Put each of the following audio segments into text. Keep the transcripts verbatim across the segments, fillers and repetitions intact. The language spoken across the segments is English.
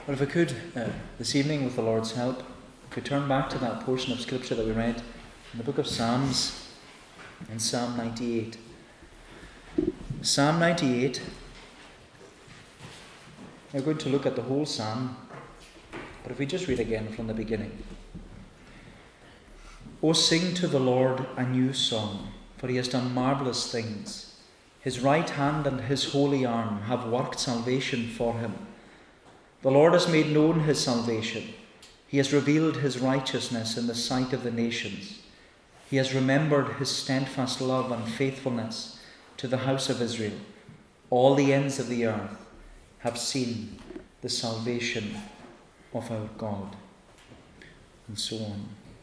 But if I could, uh, this evening, with the Lord's help, if we turn back to that portion of Scripture that we read in the book of Psalms, in Psalm ninety-eight. Psalm ninety-eight, we're going to look at the whole psalm, but if we just read again from the beginning. O sing to the Lord a new song, for he has done marvellous things. His right hand and his holy arm have worked salvation for him. The Lord has made known his salvation. He has revealed his righteousness in the sight of the nations. He has remembered his steadfast love and faithfulness to the house of Israel. All the ends of the earth have seen the salvation of our God. And so on.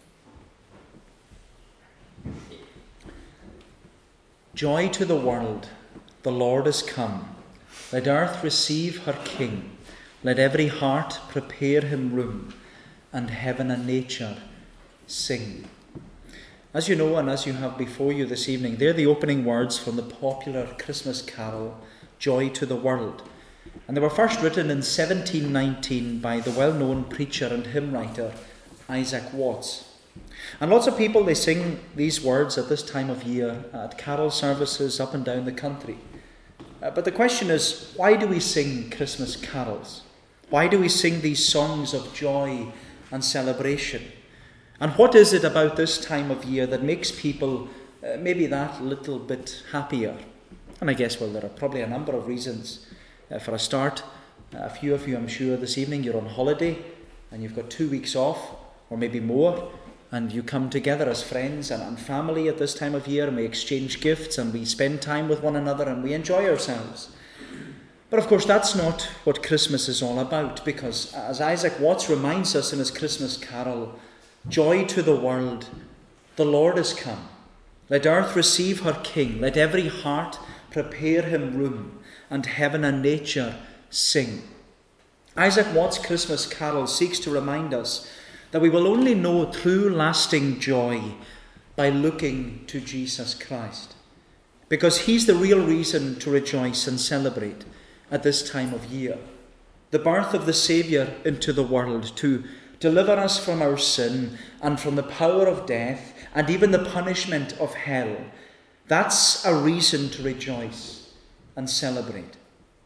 Joy to the world, the Lord is come. Let earth receive her King. Let every heart prepare him room, and heaven and nature sing. As you know, and as you have before you this evening, they're the opening words from the popular Christmas carol, Joy to the World. And they were first written in seventeen nineteen by the well-known preacher and hymn writer, Isaac Watts. And lots of people, they sing these words at this time of year at carol services up and down the country. Uh, but the question is, why do we sing Christmas carols? Why do we sing these songs of joy and celebration? And what is it about this time of year that makes people uh, maybe that little bit happier? And I guess, well, there are probably a number of reasons. Uh, for a start, uh, a few of you, I'm sure, this evening, you're on holiday and you've got two weeks off, or maybe more, and you come together as friends and, and family at this time of year, and we exchange gifts and we spend time with one another and we enjoy ourselves. But of course, that's not what Christmas is all about, because as Isaac Watts reminds us in his Christmas carol, joy to the world, the Lord is come. Let earth receive her King. Let every heart prepare him room, and heaven and nature sing. Isaac Watts' Christmas carol seeks to remind us that we will only know true lasting joy by looking to Jesus Christ, because he's the real reason to rejoice and celebrate at this time of year. The birth of the Saviour into the world to deliver us from our sin and from the power of death and even the punishment of hell. That's a reason to rejoice and celebrate.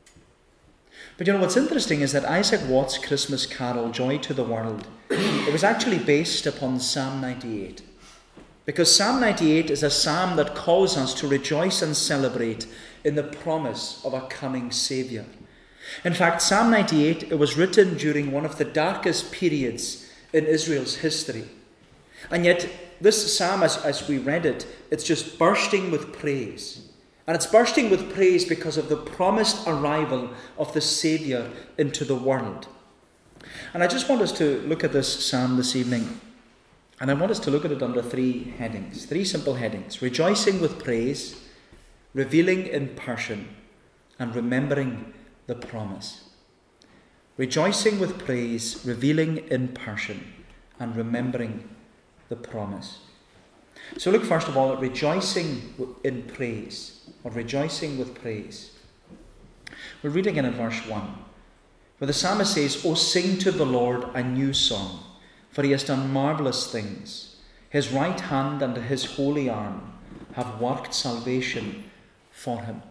But you know, what's interesting is that Isaac Watts' Christmas carol, Joy to the World, it was actually based upon Psalm ninety-eight. Because Psalm ninety-eight is a psalm that calls us to rejoice and celebrate in the promise of a coming Saviour. In fact, Psalm ninety-eight, it was written during one of the darkest periods in Israel's history. And yet, this psalm, as, as we read it, it's just bursting with praise. And it's bursting with praise because of the promised arrival of the Saviour into the world. And I just want us to look at this psalm this evening. And I want us to look at it under three headings, three simple headings. Rejoicing with praise, revealing in person, and remembering the promise. Rejoicing with praise, revealing in person, and remembering the promise. So look first of all at rejoicing in praise, or rejoicing with praise. We'll read again in verse one, where the psalmist says, O sing to the Lord a new song, for he has done marvellous things. His right hand and his holy arm have worked salvation for him.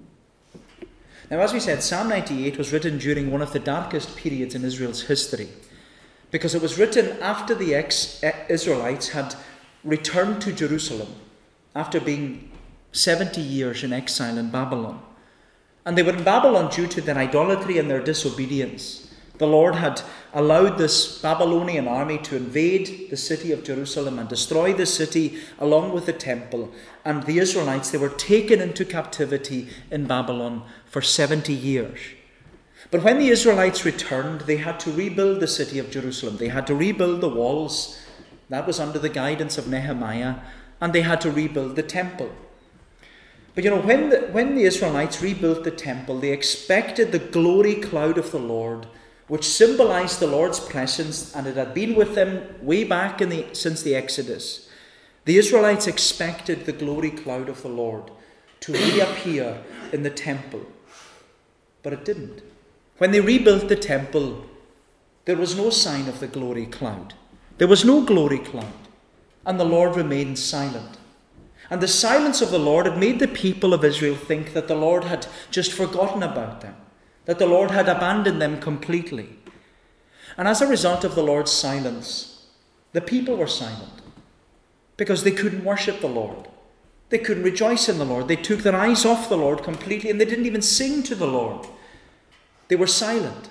Now, as we said, Psalm ninety-eight was written during one of the darkest periods in Israel's history, because it was written after the ex-Israelites had returned to Jerusalem after being seventy years in exile in Babylon. And they were in Babylon due to their idolatry and their disobedience. The Lord had allowed this Babylonian army to invade the city of Jerusalem and destroy the city along with the temple. And the Israelites, they were taken into captivity in Babylon for seventy years. But when the Israelites returned, they had to rebuild the city of Jerusalem. They had to rebuild the walls. That was under the guidance of Nehemiah. And they had to rebuild the temple. But you know, when the, when the Israelites rebuilt the temple, they expected the glory cloud of the Lord, which symbolized the Lord's presence, and it had been with them way back in the, since the Exodus. The Israelites expected the glory cloud of the Lord to reappear in the temple. But it didn't. When they rebuilt the temple, there was no sign of the glory cloud. There was no glory cloud. And the Lord remained silent. And the silence of the Lord had made the people of Israel think that the Lord had just forgotten about them, that the Lord had abandoned them completely. And as a result of the Lord's silence, the people were silent because they couldn't worship the Lord. They couldn't rejoice in the Lord. They took their eyes off the Lord completely, and they didn't even sing to the Lord. They were silent.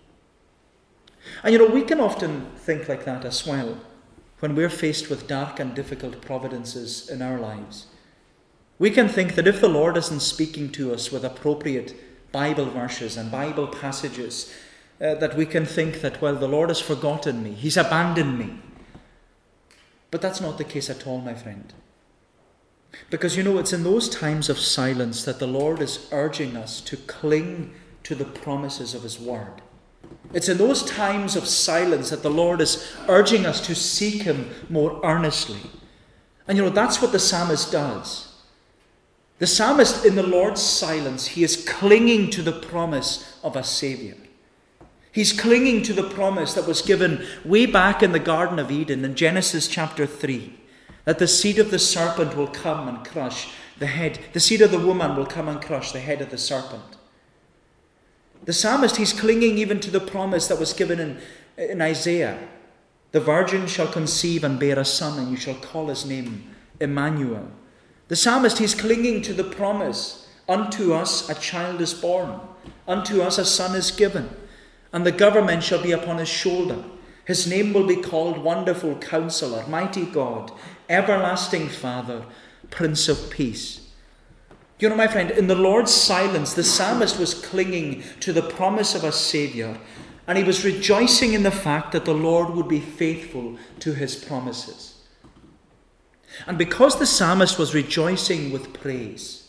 And you know, we can often think like that as well when we're faced with dark and difficult providences in our lives. We can think that if the Lord isn't speaking to us with appropriate Bible verses and Bible passages, uh, that we can think that, well, the Lord has forgotten me. He's abandoned me. But that's not the case at all, my friend. Because, you know, it's in those times of silence that the Lord is urging us to cling to the promises of His Word. It's in those times of silence that the Lord is urging us to seek Him more earnestly. And, you know, that's what the psalmist does. The psalmist, in the Lord's silence, he is clinging to the promise of a Saviour. He's clinging to the promise that was given way back in the Garden of Eden in Genesis chapter three. That the seed of the serpent will come and crush the head. The seed of the woman will come and crush the head of the serpent. The psalmist, he's clinging even to the promise that was given in, in Isaiah. The virgin shall conceive and bear a son, and you shall call his name Emmanuel. The psalmist, he's clinging to the promise. Unto us a child is born. Unto us a son is given. And the government shall be upon his shoulder. His name will be called Wonderful Counselor, Mighty God, Everlasting Father, Prince of Peace. You know, my friend, in the Lord's silence, the psalmist was clinging to the promise of a Saviour, and he was rejoicing in the fact that the Lord would be faithful to His promises. And because the psalmist was rejoicing with praise,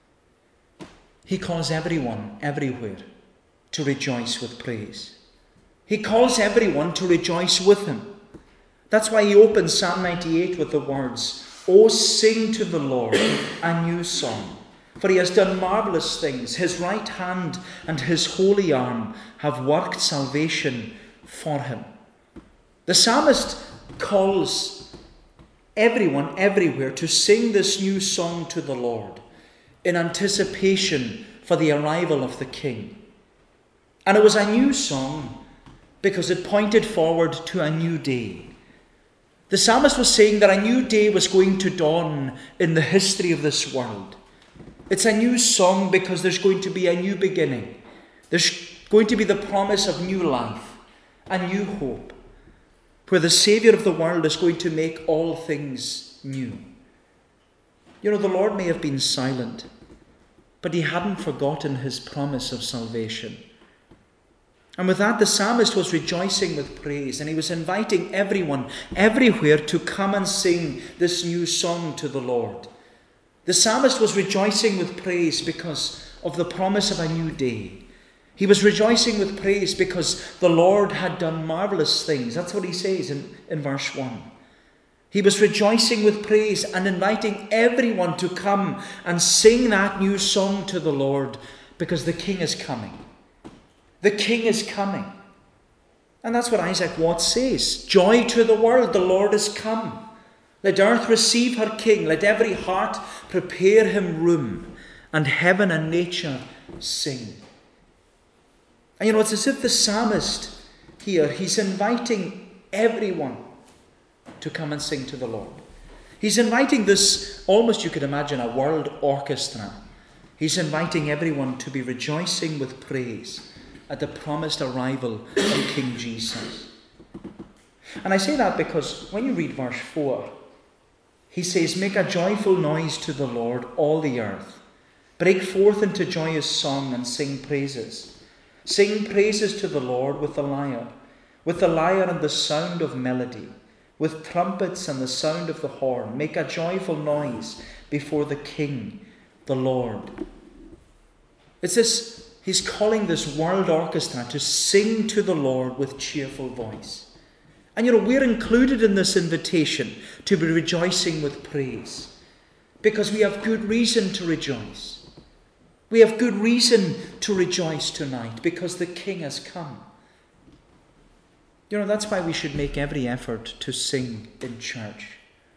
he calls everyone, everywhere, to rejoice with praise. He calls everyone to rejoice with him. That's why he opens Psalm ninety-eight with the words, "O sing to the Lord a new song, for He has done marvellous things. His right hand and His holy arm have worked salvation for Him." The psalmist calls everyone everywhere to sing this new song to the Lord in anticipation for the arrival of the King. And it was a new song because it pointed forward to a new day. The psalmist was saying that a new day was going to dawn in the history of this world. It's a new song because there's going to be a new beginning. There's going to be the promise of new life, a new hope, where the Saviour of the world is going to make all things new. You know, the Lord may have been silent, but He hadn't forgotten His promise of salvation. And with that, the psalmist was rejoicing with praise, and he was inviting everyone, everywhere, to come and sing this new song to the Lord. The psalmist was rejoicing with praise because of the promise of a new day. He was rejoicing with praise because the Lord had done marvellous things. That's what he says in, in verse one. He was rejoicing with praise and inviting everyone to come and sing that new song to the Lord because the King is coming. The King is coming. And that's what Isaac Watts says. Joy to the world, the Lord is come. Let earth receive her King. Let every heart prepare Him room. And heaven and nature sing. And you know, it's as if the psalmist here, he's inviting everyone to come and sing to the Lord. He's inviting this, almost you could imagine, a world orchestra. He's inviting everyone to be rejoicing with praise at the promised arrival of King Jesus. And I say that because when you read verse four, he says, "Make a joyful noise to the Lord, all the earth. Break forth into joyous song and sing praises. Sing praises to the Lord with the lyre, with the lyre and the sound of melody, with trumpets and the sound of the horn. Make a joyful noise before the King, the Lord." It's this, he's calling this world orchestra to sing to the Lord with cheerful voice. And you know, we're included in this invitation to be rejoicing with praise because we have good reason to rejoice. We have good reason to rejoice tonight because the King has come. You know, that's why we should make every effort to sing in church.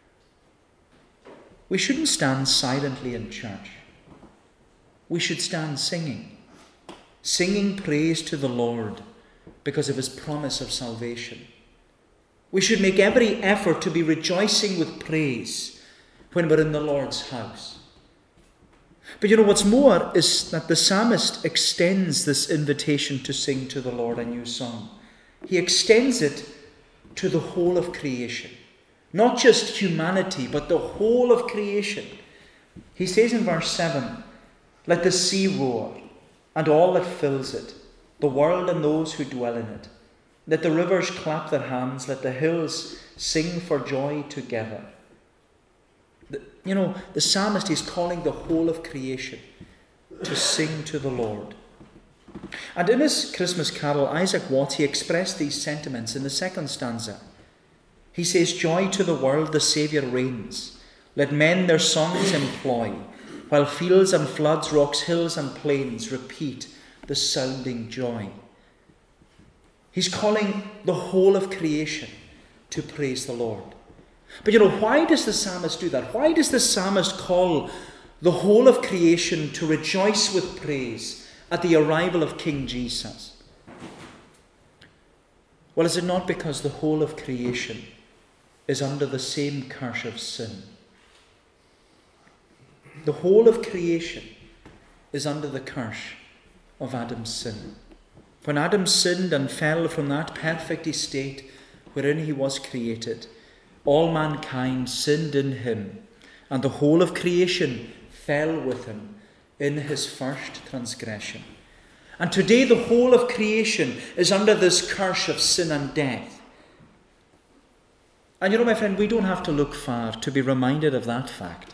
We shouldn't stand silently in church. We should stand singing. Singing praise to the Lord because of his promise of salvation. We should make every effort to be rejoicing with praise when we're in the Lord's house. But you know what's more is that the psalmist extends this invitation to sing to the Lord a new song. He extends it to the whole of creation. Not just humanity, but the whole of creation. He says in verse seven, "Let the sea roar, and all that fills it, the world and those who dwell in it. Let the rivers clap their hands, let the hills sing for joy together." The, you know, the psalmist is calling the whole of creation to sing to the Lord. And in his Christmas carol, Isaac Watts, he expressed these sentiments in the second stanza. He says, "Joy to the world, the Saviour reigns. Let men their songs employ, while fields and floods, rocks, hills and plains repeat the sounding joy." He's calling the whole of creation to praise the Lord. But you know, why does the psalmist do that? Why does the psalmist call the whole of creation to rejoice with praise at the arrival of King Jesus? Well, is it not because the whole of creation is under the same curse of sin? The whole of creation is under the curse of Adam's sin. When Adam sinned and fell from that perfect estate wherein he was created, all mankind sinned in him, and the whole of creation fell with him in his first transgression. And today the whole of creation is under this curse of sin and death. And you know, my friend, we don't have to look far to be reminded of that fact.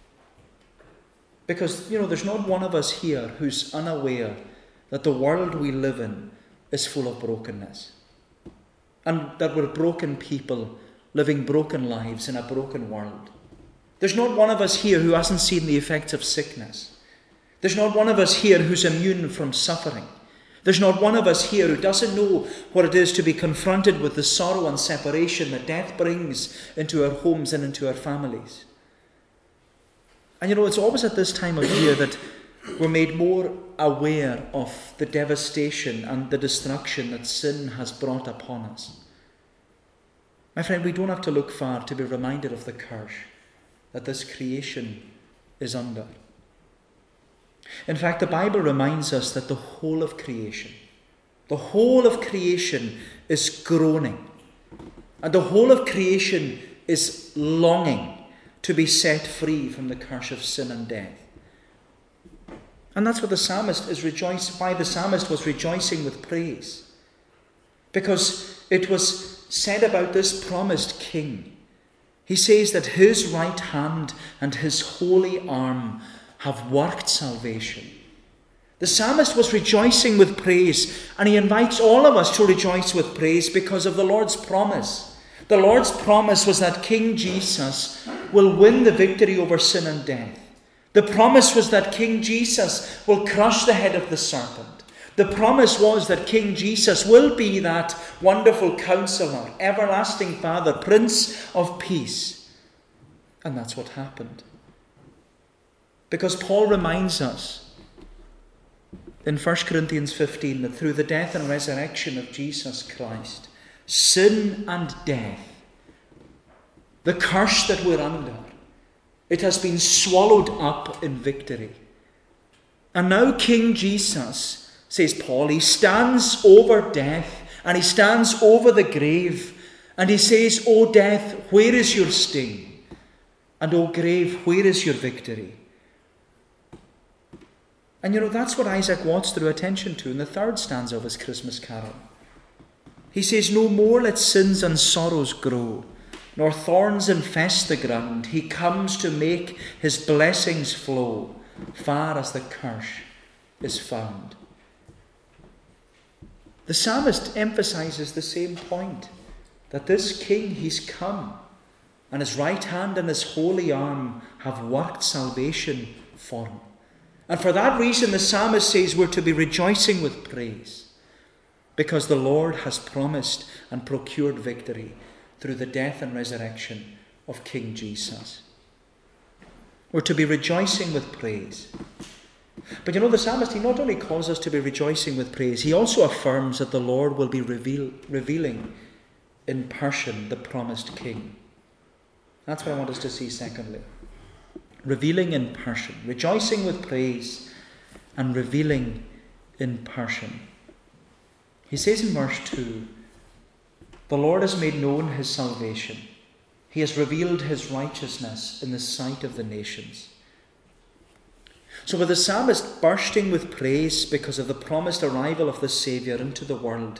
Because, you know, there's not one of us here who's unaware that the world we live in is full of brokenness. And that we're broken people living broken lives in a broken world. There's not one of us here who hasn't seen the effects of sickness. There's not one of us here who's immune from suffering. There's not one of us here who doesn't know what it is to be confronted with the sorrow and separation that death brings into our homes and into our families. And you know, it's always at this time of year that we're made more aware of the devastation and the destruction that sin has brought upon us. My friend, we don't have to look far to be reminded of the curse that this creation is under. In fact, the Bible reminds us that the whole of creation, the whole of creation is groaning, and the whole of creation is longing to be set free from the curse of sin and death. And that's what the psalmist is rejoicing, why the psalmist was rejoicing with praise. Because it was said about this promised king. He says that his right hand and his holy arm have worked salvation. The psalmist was rejoicing with praise, and he invites all of us to rejoice with praise because of the Lord's promise. The Lord's promise was that King Jesus will win the victory over sin and death. The promise was that King Jesus will crush the head of the serpent. The promise was that King Jesus will be that wonderful Counselor, everlasting Father, Prince of Peace. And that's what happened. Because Paul reminds us in First Corinthians fifteen that through the death and resurrection of Jesus Christ, sin and death, the curse that we're under, it has been swallowed up in victory. And now King Jesus, says Paul, he stands over death and he stands over the grave and he says, "O death, where is your sting? And O grave, where is your victory?" And you know, that's what Isaac Watts drew attention to in the third stanza of his Christmas carol. He says, "No more let sins and sorrows grow, nor thorns infest the ground. He comes to make his blessings flow, far as the curse is found." The psalmist emphasizes the same point, that this king, he's come, and his right hand and his holy arm have worked salvation for him. And for that reason, the psalmist says we're to be rejoicing with praise. because the Lord has promised and procured victory through the death and resurrection of King Jesus. We're to be rejoicing with praise. But you know, the psalmist, he not only calls us to be rejoicing with praise, he also affirms that the Lord will be reveal, revealing in person the promised King. That's what I want us to see secondly. Revealing in person. Rejoicing with praise and revealing in person. He says in verse two, the Lord has made known his salvation. He has revealed his righteousness in the sight of the nations. So with the psalmist bursting with praise because of the promised arrival of the Saviour into the world,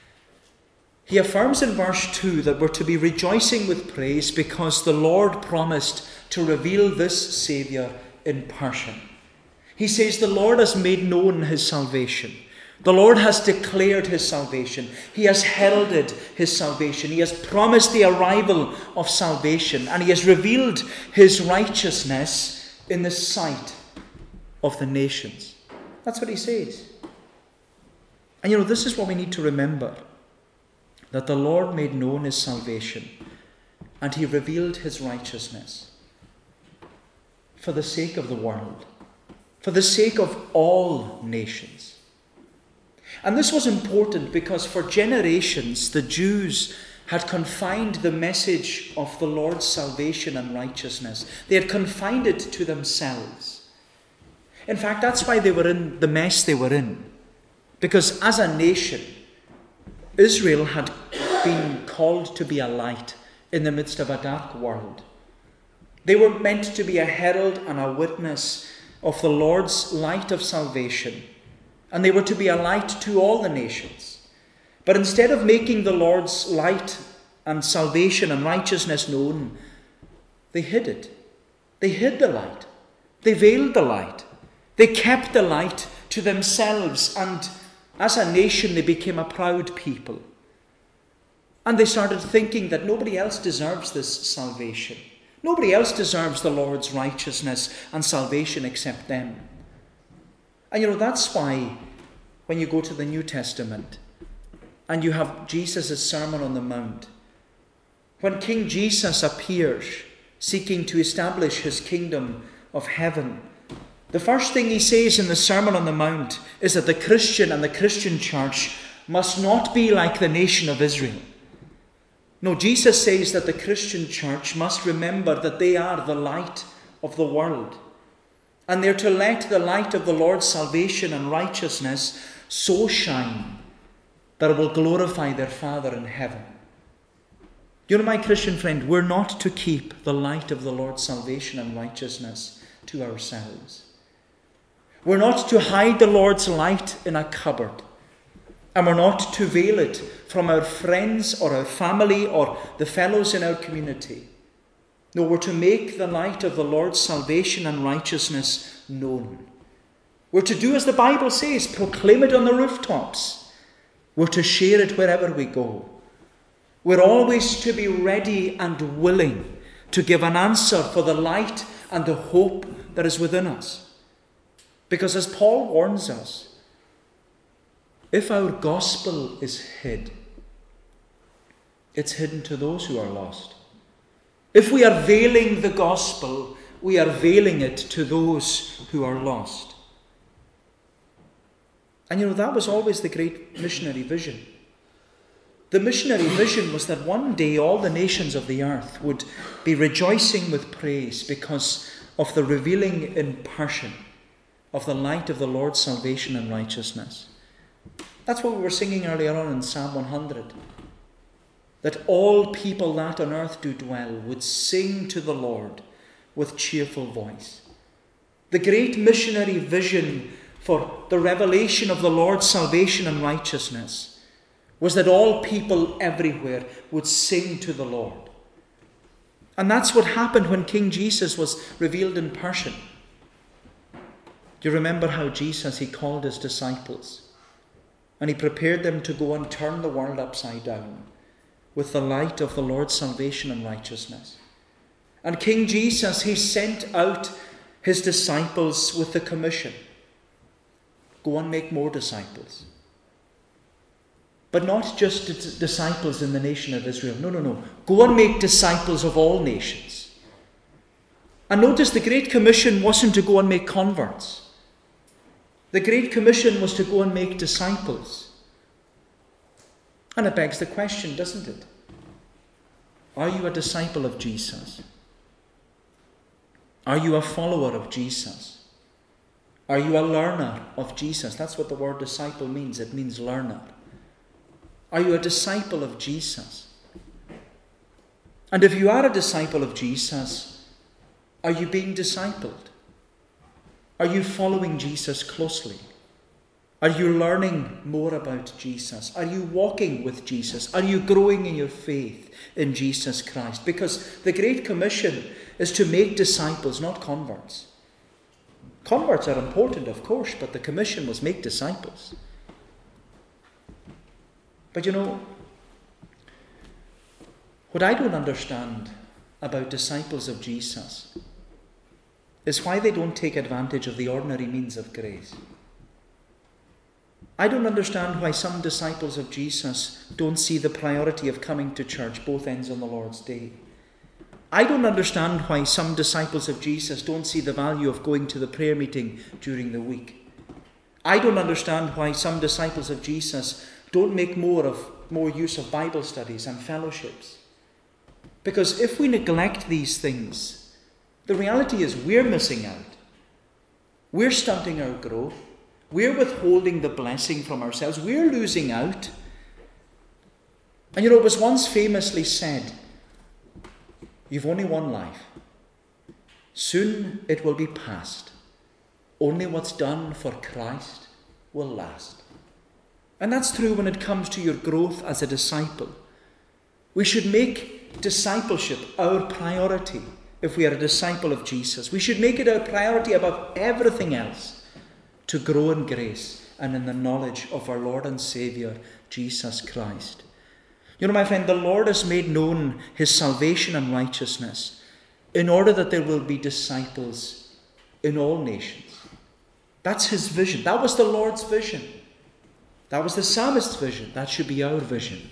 he affirms in verse two that we're to be rejoicing with praise because the Lord promised to reveal this Saviour in person. He says the Lord has made known his salvation. The Lord has declared his salvation. He has heralded his salvation. He has promised the arrival of salvation, and he has revealed his righteousness in the sight of the nations. That's what he says. And you know, this is what we need to remember, that the Lord made known his salvation and he revealed his righteousness for the sake of the world, for the sake of all nations. And this was important because for generations the Jews had confined the message of the Lord's salvation and righteousness. They had confined it to themselves. In fact, that's why they were in the mess they were in. Because as a nation, Israel had been called to be a light in the midst of a dark world. They were meant to be a herald and a witness of the Lord's light of salvation. And they were to be a light to all the nations. But instead of making the Lord's light and salvation and righteousness known, they hid it. They hid the light. They veiled the light. They kept the light to themselves, and as a nation they became a proud people. And they started thinking that nobody else deserves this salvation. Nobody else deserves the Lord's righteousness and salvation except them. And you know, that's why when you go to the New Testament and you have Jesus' Sermon on the Mount, when King Jesus appears seeking to establish his kingdom of heaven, the first thing he says in the Sermon on the Mount is that the Christian and the Christian church must not be like the nation of Israel. No, Jesus says that the Christian church must remember that they are the light of the world. And they're to let the light of the Lord's salvation and righteousness so shine that it will glorify their Father in heaven. You know, my Christian friend, we're not to keep the light of the Lord's salvation and righteousness to ourselves. We're not to hide the Lord's light in a cupboard. And we're not to veil it from our friends or our family or the fellows in our community. No, we're to make the light of the Lord's salvation and righteousness known. We're to do as the Bible says, proclaim it on the rooftops. We're to share it wherever we go. We're always to be ready and willing to give an answer for the light and the hope that is within us. Because as Paul warns us, if our gospel is hid, it's hidden to those who are lost. If we are veiling the gospel, we are veiling it to those who are lost. And you know, that was always the great missionary vision. The missionary vision was that one day all the nations of the earth would be rejoicing with praise because of the revealing in person of the light of the Lord's salvation and righteousness. That's what we were singing earlier on in Psalm one hundred. That all people that on earth do dwell would sing to the Lord with cheerful voice. The great missionary vision for the revelation of the Lord's salvation and righteousness was that all people everywhere would sing to the Lord. And that's what happened when King Jesus was revealed in person. Do you remember how Jesus, he called his disciples and he prepared them to go and turn the world upside down with the light of the Lord's salvation and righteousness? And King Jesus, he sent out his disciples with the commission. Go and make more disciples. But not just d- disciples in the nation of Israel. No, no, no. Go and make disciples of all nations. And notice the Great Commission wasn't to go and make converts. The Great Commission was to go and make disciples. And it begs the question, doesn't it? Are you a disciple of Jesus? Are you a follower of Jesus? Are you a learner of Jesus? That's what the word disciple means. It means learner. Are you a disciple of Jesus? And if you are a disciple of Jesus, are you being discipled? Are you following Jesus closely? Are you learning more about Jesus? Are you walking with Jesus? Are you growing in your faith in Jesus Christ? Because the Great Commission is to make disciples, not converts. Converts are important, of course, but the commission was make disciples. But you know, what I don't understand about disciples of Jesus is why they don't take advantage of the ordinary means of grace. I don't understand why some disciples of Jesus don't see the priority of coming to church both ends on the Lord's Day. I don't understand why some disciples of Jesus don't see the value of going to the prayer meeting during the week. I don't understand why some disciples of Jesus don't make more of more use of Bible studies and fellowships. Because if we neglect these things, the reality is we're missing out. We're stunting our growth. We're withholding the blessing from ourselves. We're losing out. And you know, it was once famously said, you've only one life. Soon it will be past. Only what's done for Christ will last. And that's true when it comes to your growth as a disciple. We should make discipleship our priority if we are a disciple of Jesus. We should make it our priority above everything else to grow in grace and in the knowledge of our Lord and Saviour, Jesus Christ. You know, my friend, the Lord has made known his salvation and righteousness in order that there will be disciples in all nations. That's his vision. That was the Lord's vision. That was the psalmist's vision. That should be our vision.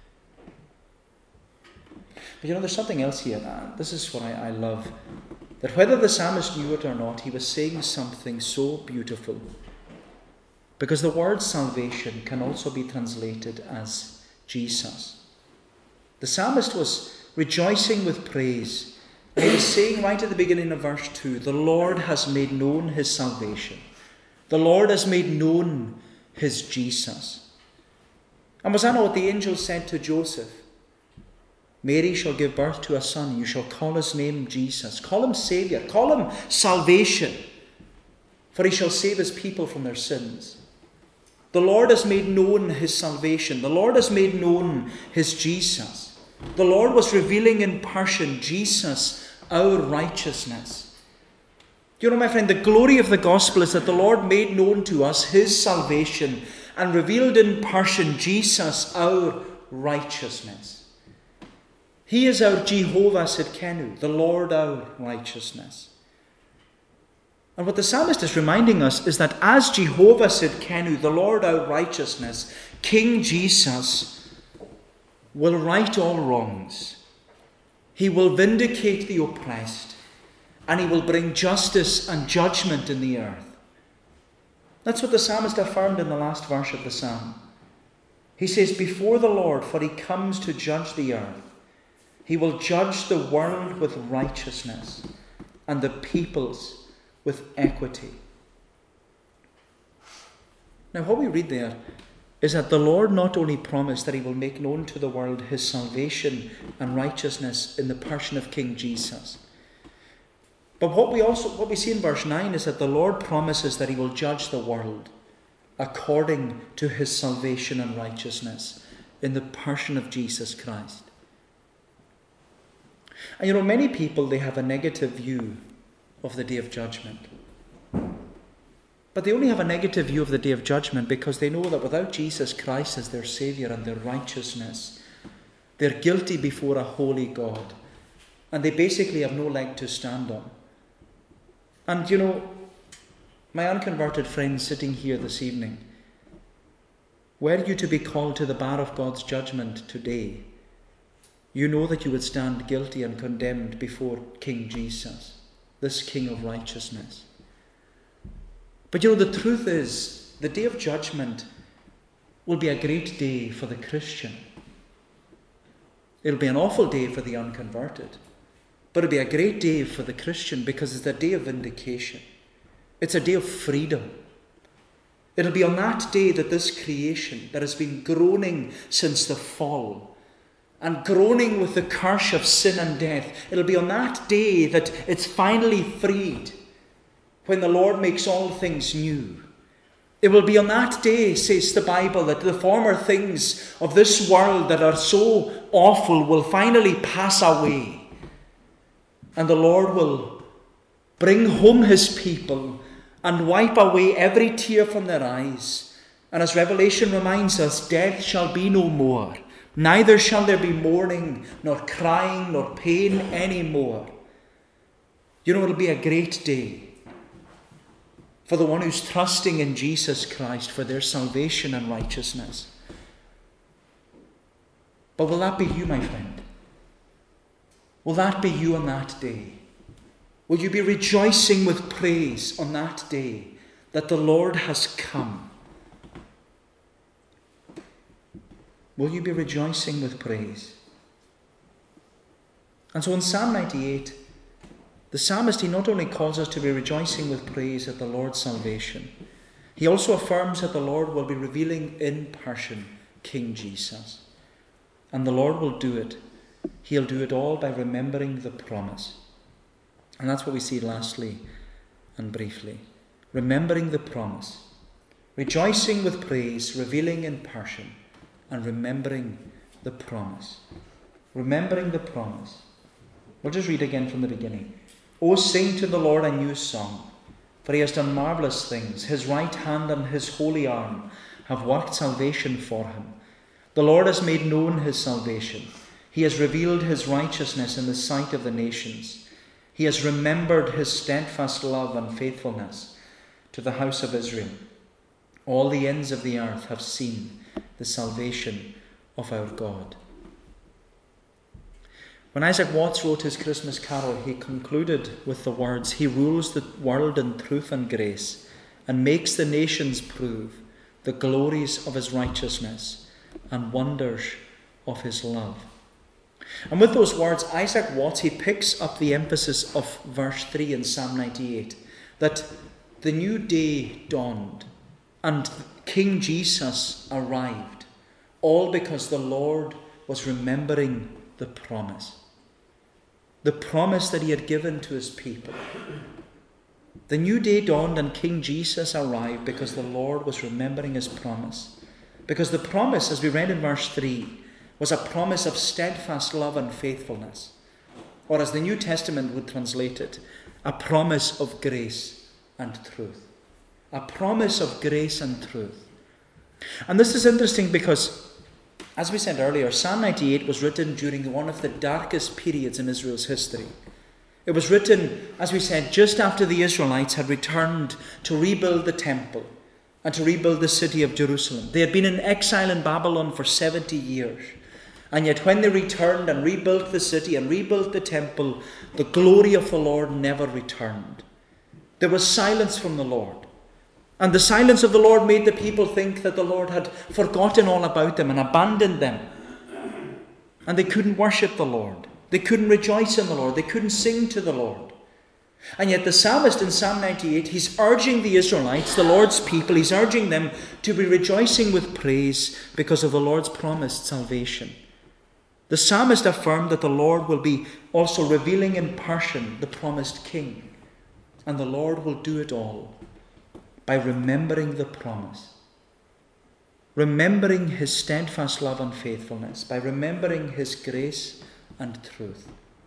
But you know, there's something else here. And this is what I, I love. That whether the psalmist knew it or not, he was saying something so beautiful. Because the word salvation can also be translated as Jesus. The psalmist was rejoicing with praise. And he was saying right at the beginning of verse two, the Lord has made known his salvation. The Lord has made known his Jesus. And was that not what the angel said to Joseph? Mary shall give birth to a son. You shall call his name Jesus. Call him Saviour. Call him salvation. For he shall save his people from their sins. The Lord has made known his salvation. The Lord has made known his Jesus. The Lord was revealing in person Jesus, our righteousness. You know, my friend, the glory of the gospel is that the Lord made known to us his salvation and revealed in person Jesus, our righteousness. He is our Jehovah Sidkenu, the Lord our righteousness. And what the psalmist is reminding us is that as Jehovah Sidkenu, the Lord our righteousness, King Jesus will right all wrongs. He will vindicate the oppressed, and he will bring justice and judgment in the earth. That's what the psalmist affirmed in the last verse of the psalm. He says, before the Lord, for he comes to judge the earth. He will judge the world with righteousness and the peoples with equity. Now, what we read there is that the Lord not only promised that he will make known to the world his salvation and righteousness in the person of King Jesus, but what we also what we see in verse nine is that the Lord promises that he will judge the world according to his salvation and righteousness in the person of Jesus Christ. And you know, many people, they have a negative view of the day of judgment. But they only have a negative view of the day of judgment because they know that without Jesus Christ as their Saviour and their righteousness, they're guilty before a holy God. And they basically have no leg to stand on. And you know, my unconverted friends sitting here this evening, were you to be called to the bar of God's judgment today, you know that you would stand guilty and condemned before King Jesus, this King of righteousness. But you know, the truth is, the day of judgment will be a great day for the Christian. It'll be an awful day for the unconverted, but it'll be a great day for the Christian because it's a day of vindication. It's a day of freedom. It'll be on that day that this creation that has been groaning since the fall and groaning with the curse of sin and death, it'll be on that day that it's finally freed, when the Lord makes all things new. It will be on that day, says the Bible, that the former things of this world that are so awful will finally pass away. And the Lord will bring home his people and wipe away every tear from their eyes. And as Revelation reminds us, death shall be no more. Neither shall there be mourning, nor crying, nor pain any more. You know, it'll be a great day for the one who's trusting in Jesus Christ for their salvation and righteousness. But will that be you, my friend? Will that be you on that day? Will you be rejoicing with praise on that day that the Lord has come? Will you be rejoicing with praise? And so in Psalm ninety-eight, the psalmist, he not only calls us to be rejoicing with praise at the Lord's salvation, he also affirms that the Lord will be revealing in person King Jesus. And the Lord will do it. He'll do it all by remembering the promise. And that's what we see lastly and briefly. Remembering the promise. Rejoicing with praise, revealing in person, and remembering the promise. Remembering the promise. We'll just read again from the beginning. O sing to the Lord a new song, for he has done marvellous things. His right hand and his holy arm have worked salvation for him. The Lord has made known his salvation. He has revealed his righteousness in the sight of the nations. He has remembered his steadfast love and faithfulness to the house of Israel. All the ends of the earth have seen the salvation of our God. When Isaac Watts wrote his Christmas carol, he concluded with the words, "He rules the world in truth and grace, and makes the nations prove the glories of his righteousness and wonders of his love." And with those words, Isaac Watts, he picks up the emphasis of verse three in Psalm ninety-eight, that the new day dawned and King Jesus arrived, all because the Lord was remembering the promise. The promise that he had given to his people. The new day dawned and King Jesus arrived because the Lord was remembering his promise. Because the promise, as we read in verse three, was a promise of steadfast love and faithfulness. Or as the New Testament would translate it, a promise of grace and truth. A promise of grace and truth. And this is interesting because, as we said earlier, Psalm ninety-eight was written during one of the darkest periods in Israel's history. It was written, as we said, just after the Israelites had returned to rebuild the temple and to rebuild the city of Jerusalem. They had been in exile in Babylon for seventy years. And yet when they returned and rebuilt the city and rebuilt the temple, the glory of the Lord never returned. There was silence from the Lord. And the silence of the Lord made the people think that the Lord had forgotten all about them and abandoned them. And they couldn't worship the Lord. They couldn't rejoice in the Lord. They couldn't sing to the Lord. And yet the psalmist in Psalm ninety-eight, he's urging the Israelites, the Lord's people, he's urging them to be rejoicing with praise because of the Lord's promised salvation. The psalmist affirmed that the Lord will be also revealing in person the promised king. And the Lord will do it all by remembering the promise. Remembering his steadfast love and faithfulness. By remembering his grace and truth.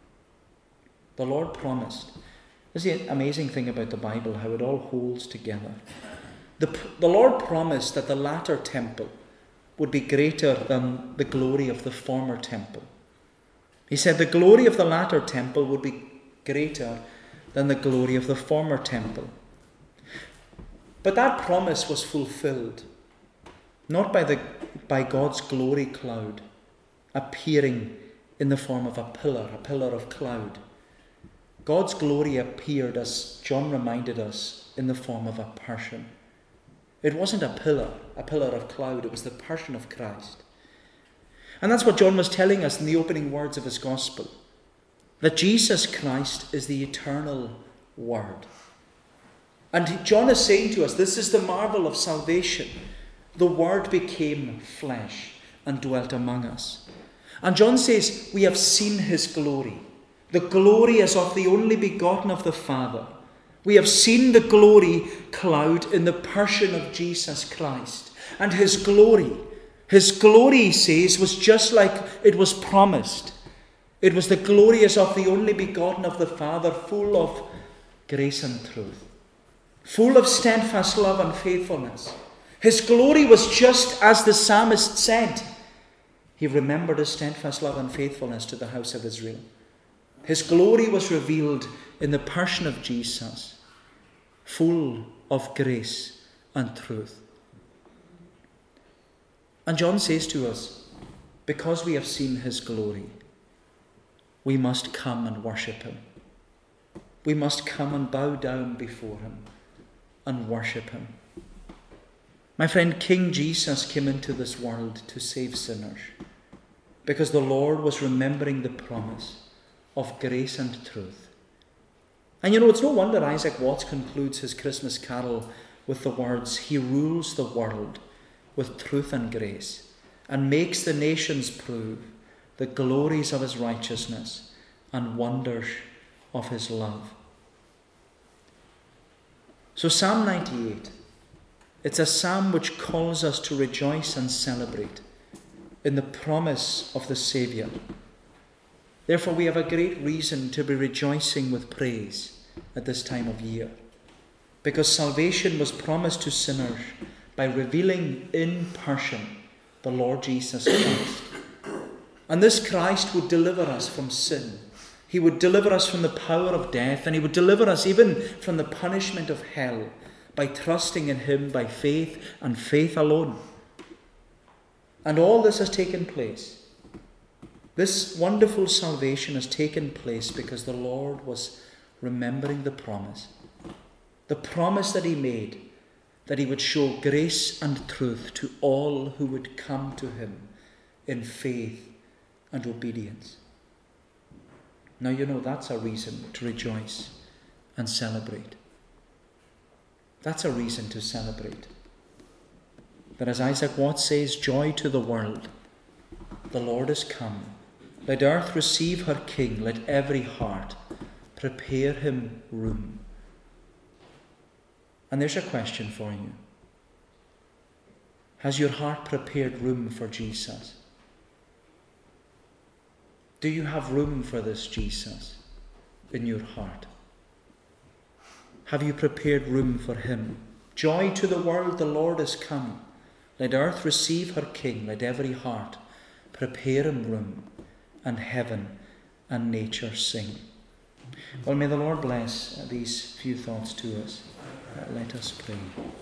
The Lord promised. This is the amazing thing about the Bible, how it all holds together. The, the Lord promised that the latter temple would be greater than the glory of the former temple. He said the glory of the latter temple would be greater than the glory of the former temple. But that promise was fulfilled not by, the, by God's glory cloud appearing in the form of a pillar, a pillar of cloud. God's glory appeared, as John reminded us, in the form of a person. It wasn't a pillar, a pillar of cloud. It was the person of Christ. And that's what John was telling us in the opening words of his gospel, that Jesus Christ is the eternal Word. And John is saying to us, this is the marvel of salvation. The Word became flesh and dwelt among us. And John says, we have seen his glory. The glory as of the only begotten of the Father. We have seen the glory cloud in the person of Jesus Christ. And his glory, his glory, he says, was just like it was promised. It was the glory as of the only begotten of the Father, full of grace and truth, full of steadfast love and faithfulness. His glory was just as the psalmist said. He remembered his steadfast love and faithfulness to the house of Israel. His glory was revealed in the person of Jesus, full of grace and truth. And John says to us, because we have seen his glory, we must come and worship him. We must come and bow down before him and worship him. My friend, King Jesus came into this world to save sinners because the Lord was remembering the promise of grace and truth. And you know, it's no wonder Isaac Watts concludes his Christmas carol with the words, he rules the world with truth and grace and makes the nations prove the glories of his righteousness and wonders of his love. So Psalm ninety-eight, it's a psalm which calls us to rejoice and celebrate in the promise of the Saviour. Therefore, we have a great reason to be rejoicing with praise at this time of year, because salvation was promised to sinners by revealing in person the Lord Jesus Christ. And this Christ would deliver us from sin. He would deliver us from the power of death, and he would deliver us even from the punishment of hell by trusting in him by faith and faith alone. And all this has taken place. This wonderful salvation has taken place because the Lord was remembering the promise. The promise that he made, that he would show grace and truth to all who would come to him in faith and obedience. Now, you know, that's a reason to rejoice and celebrate. That's a reason to celebrate. That, as Isaac Watts says, joy to the world. The Lord is come. Let earth receive her King. Let every heart prepare him room. And there's a question for you. Has your heart prepared room for Jesus? Do you have room for this Jesus in your heart? Have you prepared room for him? Joy to the world, the Lord is come. Let earth receive her King. Let every heart prepare him room. And heaven and nature sing. Well, may the Lord bless these few thoughts to us. Uh, let us pray.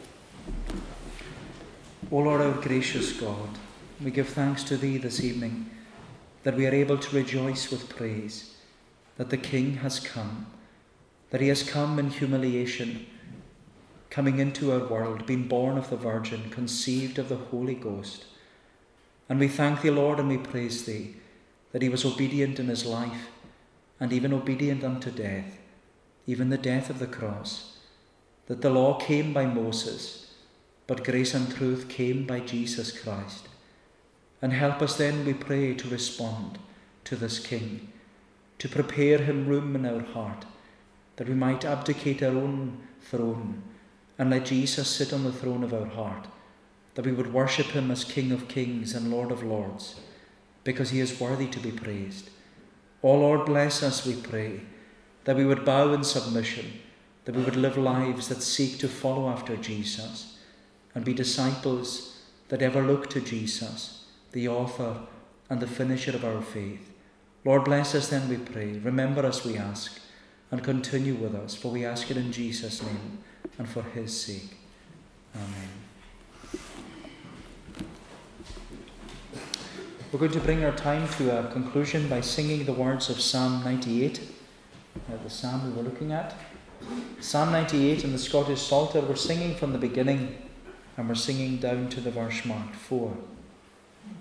O Lord, our gracious God, we give thanks to thee this evening that we are able to rejoice with praise, that the King has come, that he has come in humiliation, coming into our world, being born of the Virgin, conceived of the Holy Ghost. And we thank thee, Lord, and we praise thee, that he was obedient in his life, and even obedient unto death, even the death of the cross, that the law came by Moses, but grace and truth came by Jesus Christ. And help us then, we pray, to respond to this King, to prepare him room in our heart, that we might abdicate our own throne and let Jesus sit on the throne of our heart, that we would worship him as King of kings and Lord of lords, because he is worthy to be praised. O Lord, bless us, we pray, that we would bow in submission, that we would live lives that seek to follow after Jesus and be disciples that ever look to Jesus, the author and the finisher of our faith. Lord, bless us then, we pray. Remember us, we ask, and continue with us, for we ask it in Jesus' name and for his sake. Amen. We're going to bring our time to a conclusion by singing the words of Psalm ninety-eight, uh, the psalm we were looking at. Psalm ninety-eight in the Scottish Psalter, we're singing from the beginning and we're singing down to the verse mark four.